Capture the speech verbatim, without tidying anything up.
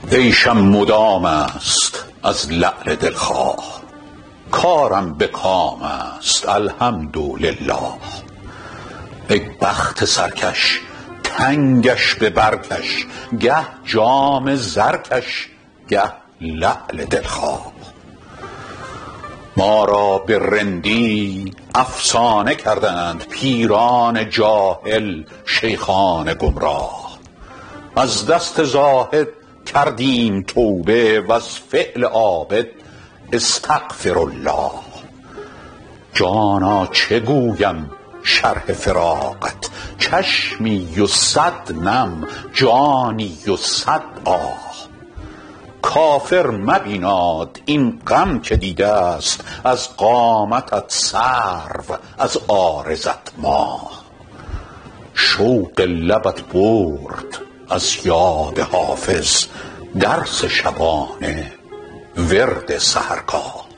عیشم مدام است از لعل دلخواه، کارم به کام است الحمدلله. ای بخت سرکش تنگش به برکش، گه جام زرکش گه لعل دلخواه. ما را به رندی افسانه کردند پیران جاهل شیخان گمراه. از دست زاهد کردیم توبه و از فعل عابد استغفرالله. جانا چه گویم شرح فراقت، چشمی و صد نم جانی و صد آه. کافر مبیناد این غم که دیده است، از قامتت سرو از عارضت ماه. شوق لبت برد از یاد حافظ، درس شبانه ورد سحرگاه.